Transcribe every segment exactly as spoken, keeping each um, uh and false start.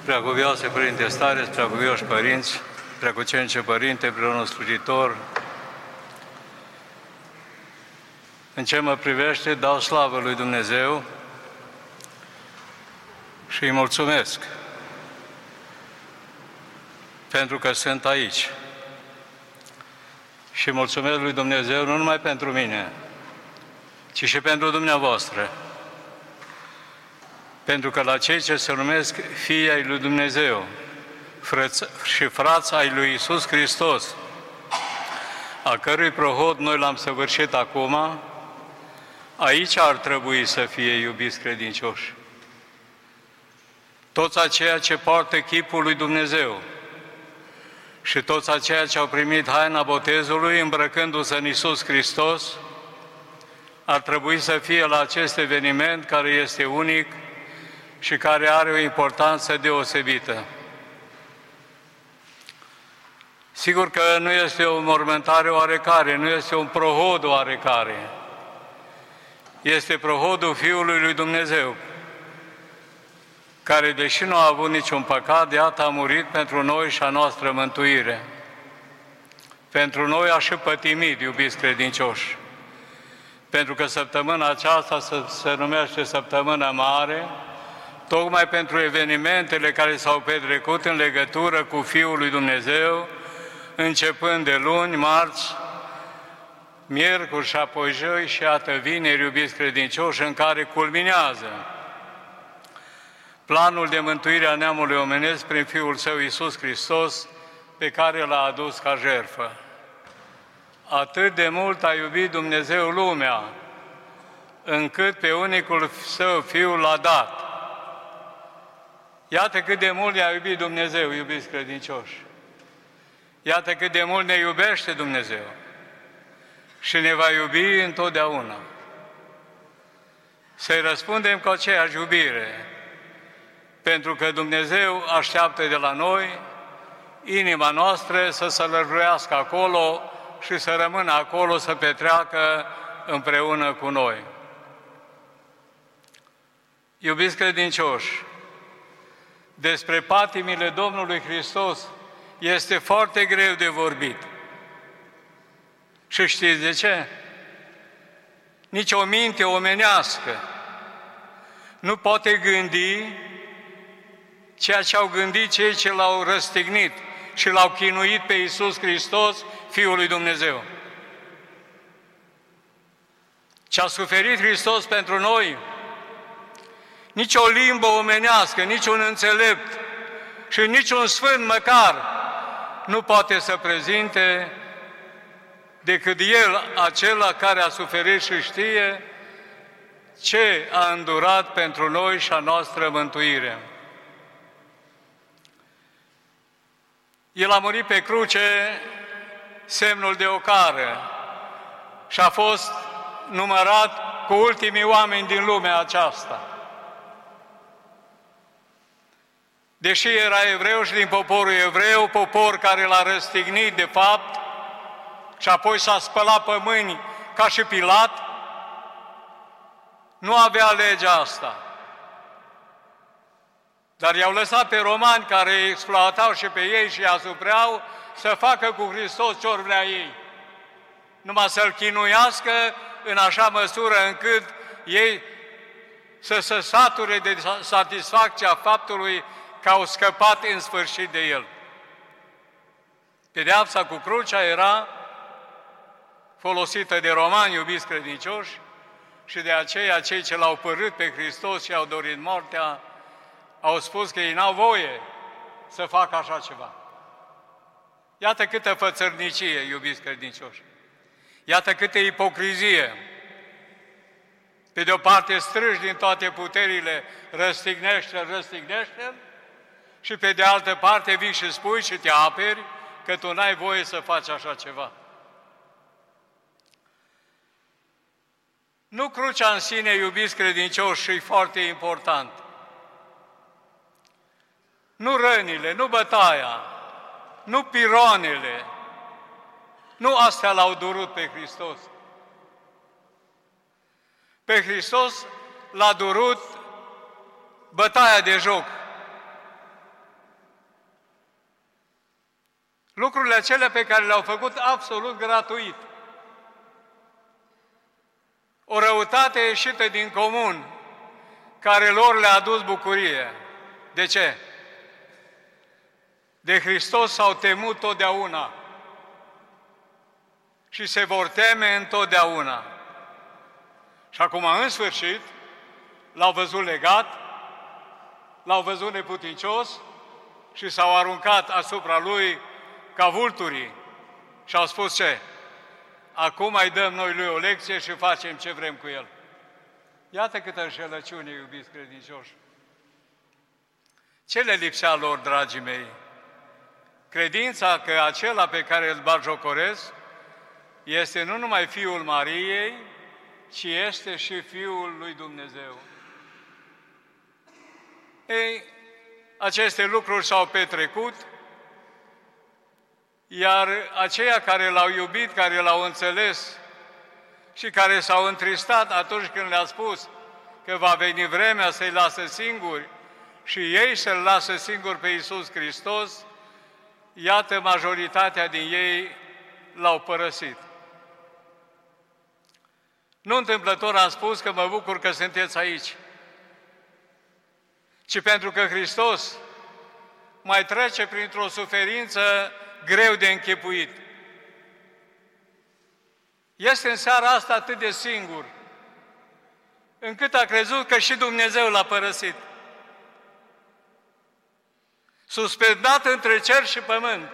Preacuvioase Părinte Stareț, preacuvioși părinți, preacucenice Părinte, preunul slujitor, în ce mă privește, dau slavă lui Dumnezeu și îi mulțumesc pentru că sunt aici. Și mulțumesc lui Dumnezeu nu numai pentru mine, ci și pentru dumneavoastră. Pentru că la cei ce se numesc fii ai lui Dumnezeu frăț- și frați ai lui Iisus Hristos, a cărui prohod noi l-am săvârșit acum, aici ar trebui să fie iubiți credincioși. Toți aceia ce poartă chipul lui Dumnezeu și toți aceia ce au primit haina botezului îmbrăcându-se în Iisus Hristos, ar trebui să fie la acest eveniment care este unic și care are o importanță deosebită. Sigur că nu este o mormântare oarecare, nu este un prohod oarecare. Este prohodul Fiului lui Dumnezeu, care, deși nu a avut niciun păcat, iată a murit pentru noi și a noastră mântuire. Pentru noi a și pătimit, iubiți credincioși. Pentru că săptămâna aceasta se, se numește Săptămâna Mare, tocmai pentru evenimentele care s-au petrecut în legătură cu Fiul lui Dumnezeu, începând de luni, marți, miercuri și apoi joi și iată vineri, iubiți credincioși, în care culminează planul de mântuire a neamului omenesc prin Fiul Său Iisus Hristos, pe care l-a adus ca jertfă. Atât de mult a iubit Dumnezeu lumea, încât pe unicul Său Fiul l-a dat. Iată cât de mult ne-a iubit Dumnezeu, iubiți credincioși. Iată cât de mult ne iubește Dumnezeu și ne va iubi întotdeauna. Să-i răspundem cu aceeași iubire, pentru că Dumnezeu așteaptă de la noi inima noastră să se lăruiască acolo și să rămână acolo, să petreacă împreună cu noi. Iubiți credincioși, despre patimile Domnului Hristos este foarte greu de vorbit. Și știți de ce? Nici o minte omenească nu poate gândi ceea ce au gândit cei ce l-au răstignit și l-au chinuit pe Iisus Hristos, Fiul lui Dumnezeu. Ce a suferit Hristos pentru noi, nici o limbă omenească, nici un înțelept și nici un sfânt măcar nu poate să prezinte decât El, acela care a suferit și știe ce a îndurat pentru noi și a noastră mântuire. El a murit pe cruce semnul de ocară și a fost numărat cu ultimii oameni din lumea aceasta. Deși era evreu și din poporul evreu, popor care l-a răstignit de fapt și apoi s-a spălat pe mâini ca și Pilat, nu avea legea asta. Dar i-au lăsat pe romani care îi exploatau și pe ei și îi asupreau să facă cu Hristos ce-or vrea ei. Numai să-L chinuiască în așa măsură încât ei să se sature de satisfacția faptului că au scăpat în sfârșit de El. Pedeapsa cu crucea era folosită de romani, iubiți credincioși, și de aceea cei ce l-au părât pe Hristos și au dorit moartea, au spus că ei n-au voie să facă așa ceva. Iată câtă fățărnicie, iubiți credincioși. Iată câtă ipocrizie. Pe de o parte strâși din toate puterile, răstignește, răstignește, și pe de altă parte vii și spui și te aperi că tu n-ai voie să faci așa ceva. Nu crucea în sine, iubiți credincioși, și foarte important. Nu rănile, nu bătaia, nu piroanele, nu astea l-au durut pe Hristos. Pe Hristos l-a durut bătaia de joc. Lucrurile acelea pe care le-au făcut absolut gratuit. O răutate ieșită din comun, care lor le-a adus bucurie. De ce? De Hristos s-au temut totdeauna și se vor teme întotdeauna. Și acum, în sfârșit, l-au văzut legat, l-au văzut neputincios și s-au aruncat asupra lui ca vulturii și au spus ce? Acum mai dăm noi lui o lecție și facem ce vrem cu el. Iată câtă înșelăciune, iubiți credincioși. Ce le lipsea lor, dragii mei? Credința că acela pe care îl batjocoresc este nu numai Fiul Mariei, ci este și Fiul lui Dumnezeu. Ei, aceste lucruri s-au petrecut, iar aceia care l-au iubit, care l-au înțeles și care s-au întristat atunci când le-a spus că va veni vremea să-i lasă singuri și ei să-L lasă singur pe Iisus Hristos, iată, majoritatea din ei l-au părăsit. Nu întâmplător am spus că mă bucur că sunteți aici, ci pentru că Hristos mai trece printr-o suferință greu de închipuit. Este în seara asta atât de singur, încât a crezut că și Dumnezeu l-a părăsit. Suspendat între cer și pământ,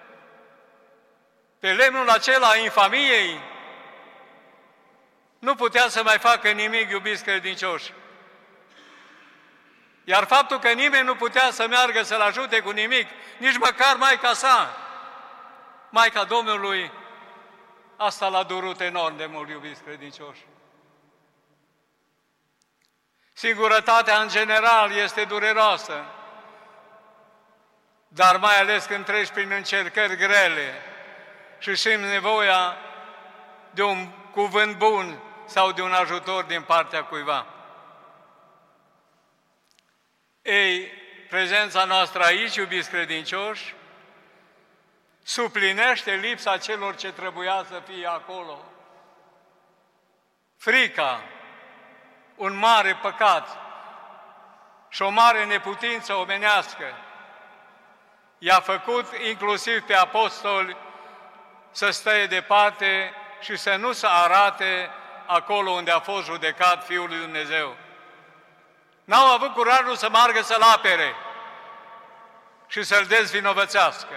pe lemnul acela a infamiei, nu putea să mai facă nimic, iubiți credincioși. Iar faptul că nimeni nu putea să meargă să-l ajute cu nimic, nici măcar Maica sa, Maica Domnului, asta l-a durut enorm de mult, iubiți credincioși. Singurătatea, în general, este dureroasă, dar mai ales când treci prin încercări grele și simți nevoia de un cuvânt bun sau de un ajutor din partea cuiva. Ei, prezența noastră aici, iubiți credincioși, suplinește lipsa celor ce trebuia să fie acolo. Frica, un mare păcat și o mare neputință omenească, i-a făcut inclusiv pe apostoli să stea departe și să nu se arate acolo unde a fost judecat Fiul lui Dumnezeu. N-au avut curajul să meargă să-L apere și să-L dezvinovățească.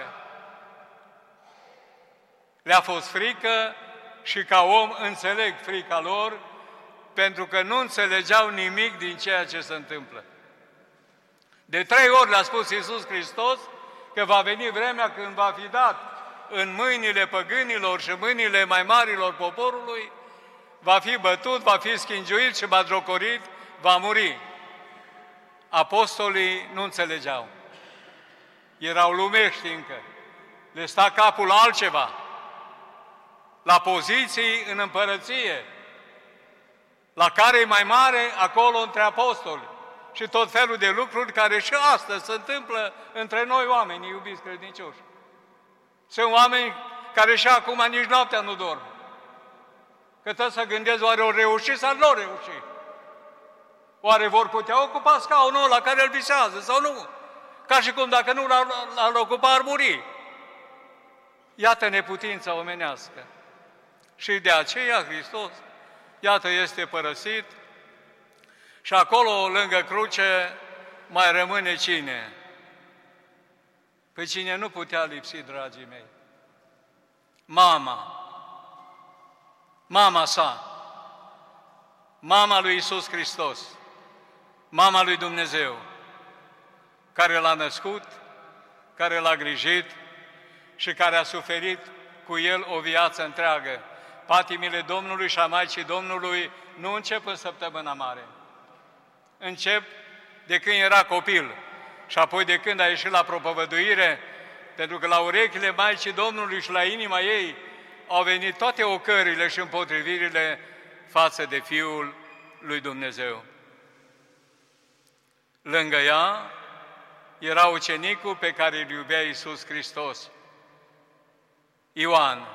Le-a fost frică și ca om înțeleg frica lor, pentru că nu înțelegeau nimic din ceea ce se întâmplă. De trei ori le-a spus Iisus Hristos că va veni vremea când va fi dat în mâinile păgânilor și mâinile mai marilor poporului, va fi bătut, va fi schingiuit și batjocorit, va muri. Apostolii nu înțelegeau. Erau lumești încă. Le sta capul altceva. La poziții în împărăție, la care e mai mare acolo între apostoli și tot felul de lucruri care și astăzi se întâmplă între noi oameni, iubiți credincioși. Sunt oameni care și acum nici noaptea nu dorm. Că tot să gândesc, oare o reuși sau nu reuși? Oare vor putea ocupa scaunul la care îl visează sau nu? Ca și cum dacă nu l-ar ocupa, ar muri. Iată neputința omenească. Și de aceea Hristos, iată, este părăsit și acolo, lângă cruce, mai rămâne cine? Pe cine nu putea lipsi, dragii mei? Mama. Mama sa. Mama lui Iisus Hristos. Mama lui Dumnezeu, care l-a născut, care l-a grijit și care a suferit cu el o viață întreagă. Patimile Domnului și a Maicii Domnului nu încep în săptămâna mare. Încep de când era copil și apoi de când a ieșit la propovăduire, pentru că la urechile Maicii Domnului și la inima ei au venit toate ocările și împotrivirile față de Fiul lui Dumnezeu. Lângă ea era ucenicul pe care îl iubea Iisus Hristos, Ioan.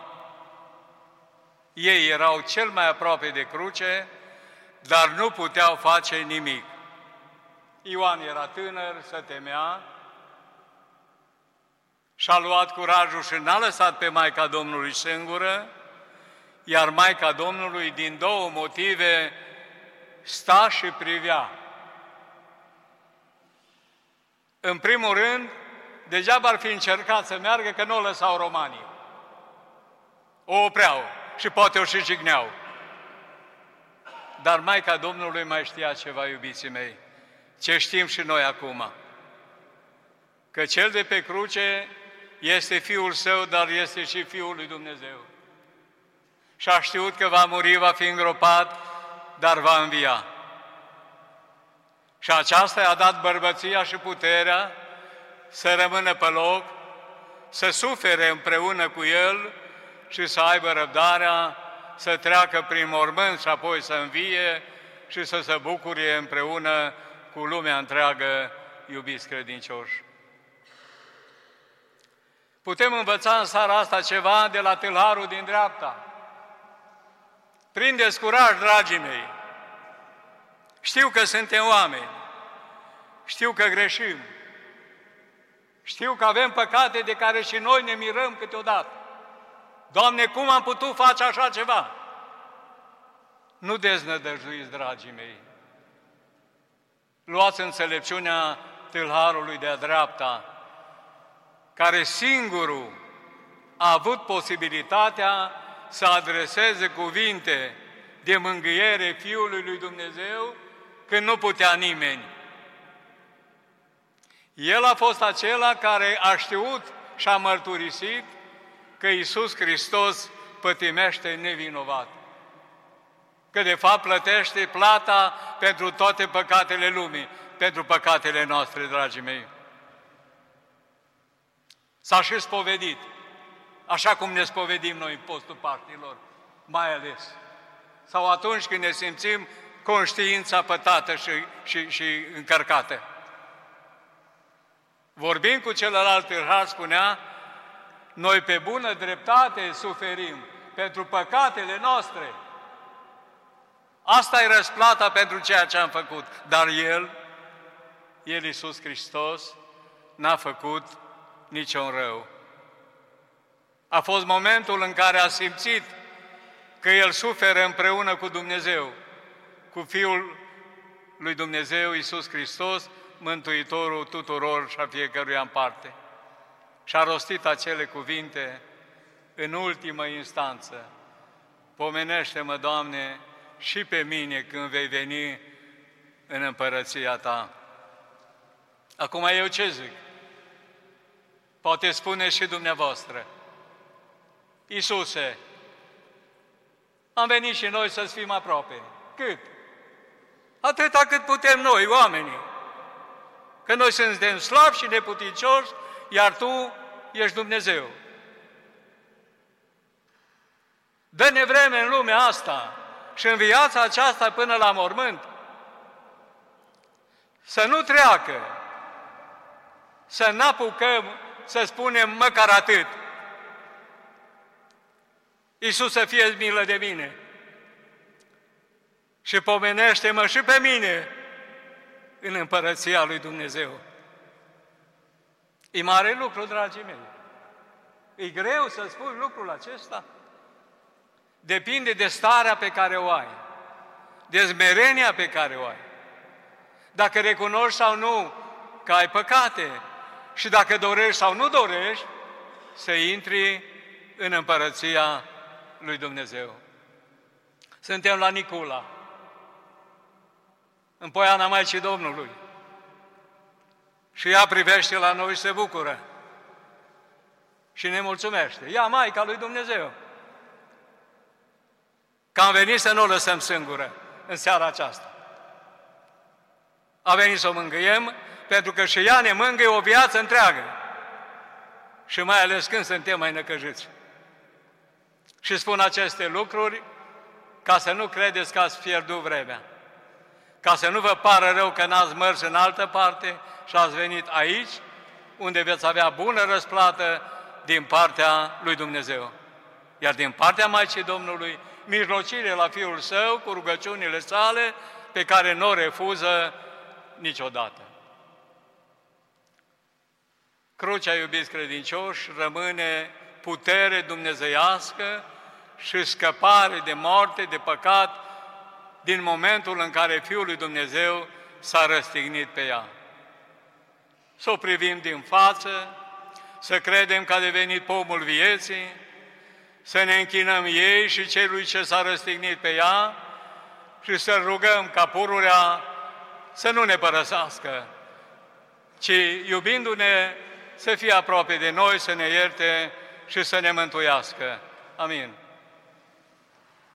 Ei erau cel mai aproape de cruce, dar nu puteau face nimic. Ioan era tânăr, se temea, și-a luat curajul și n-a lăsat pe Maica Domnului singură, iar Maica Domnului, din două motive, sta și privea. În primul rând, degeaba ar fi încercat să meargă, că nu o lăsau romanii. O opreau și poate o și jigneau. Dar Maica Domnului mai știa ceva, iubiții mei, ce știm și noi acum, că Cel de pe cruce este Fiul Său, dar este și Fiul lui Dumnezeu. Și a știut că va muri, va fi îngropat, dar va învia. Și aceasta i-a dat bărbăția și puterea să rămână pe loc, să sufere împreună cu El și să aibă răbdarea să treacă prin mormânt și apoi să învie și să se bucure împreună cu lumea întreagă, iubiți credincioși. Putem învăța în seara asta ceva de la tâlharul din dreapta. Prindeți curaj, dragii mei! Știu că suntem oameni, știu că greșim, știu că avem păcate de care și noi ne mirăm câteodată. Doamne, cum am putut face așa ceva? Nu deznădăjduiți, dragii mei! Luați înțelepciunea tâlharului de-a dreapta, care singurul a avut posibilitatea să adreseze cuvinte de mângâiere Fiului lui Dumnezeu când nu putea nimeni. El a fost acela care a știut și a mărturisit că Iisus Hristos pătimește nevinovat, că de fapt plătește plata pentru toate păcatele lumii, pentru păcatele noastre, dragii mei. S-a și spovedit, așa cum ne spovedim noi în postul Paștilor, mai ales. Sau atunci când ne simțim conștiința pătată și, și, și încărcată. Vorbind cu celălalt tâlhar, spunea, noi pe bună dreptate suferim pentru păcatele noastre. Asta e răsplata pentru ceea ce am făcut. Dar El, El Iisus Hristos, n-a făcut niciun rău. A fost momentul în care a simțit că El suferă împreună cu Dumnezeu, cu Fiul lui Dumnezeu, Iisus Hristos, Mântuitorul tuturor și a fiecăruia în parte. Și a rostit acele cuvinte în ultimă instanță. Pomenește-mă, Doamne, și pe mine când vei veni în împărăția Ta. Acum eu ce zic? Poate spune și dumneavoastră. Iisuse, am venit și noi să-ți fim aproape. Cât? Atâta cât putem noi, oamenii. Că noi suntem slabi și neputincioși, iar Tu ești Dumnezeu. Dă-ne vreme în lumea asta și în viața aceasta până la mormânt. Să nu treacă, să n-apucăm să spunem măcar atât. Iisus, să fie milă de mine și pomenește-mă și pe mine în împărăția lui Dumnezeu. E mare lucru, dragii mei. E greu să spui lucrul acesta. Depinde de starea pe care o ai, de smerenia pe care o ai. Dacă recunoști sau nu că ai păcate și dacă dorești sau nu dorești să intri în împărăția lui Dumnezeu. Suntem la Nicula, în Poiana Maicii Domnului. Și ea privește la noi și se bucură. Și ne mulțumește. Ea, Maica lui Dumnezeu. Că am venit să nu o lăsăm singură în seara aceasta. A venit să o mângâiem, pentru că și ea ne mângâie o viață întreagă. Și mai ales când suntem mai năcăjiți. Și spun aceste lucruri ca să nu credeți că ați pierdut vremea. Ca să nu vă pară rău că n-ați mers în altă parte și ați venit aici, unde veți avea bună răsplată din partea lui Dumnezeu. Iar din partea Maicii Domnului, mijlocire la Fiul Său cu rugăciunile sale, pe care nu o refuză niciodată. Crucea, iubiți credincioși, rămâne putere dumnezeiască și scăpare de moarte, de păcat, din momentul în care Fiul lui Dumnezeu s-a răstignit pe ea. Să o privim din față, să credem că a devenit pomul vieții, să ne închinăm ei și celui ce s-a răstignit pe ea și să rugăm ca pururea să nu ne părăsească, ci iubindu-ne să fie aproape de noi, să ne ierte și să ne mântuiască. Amin.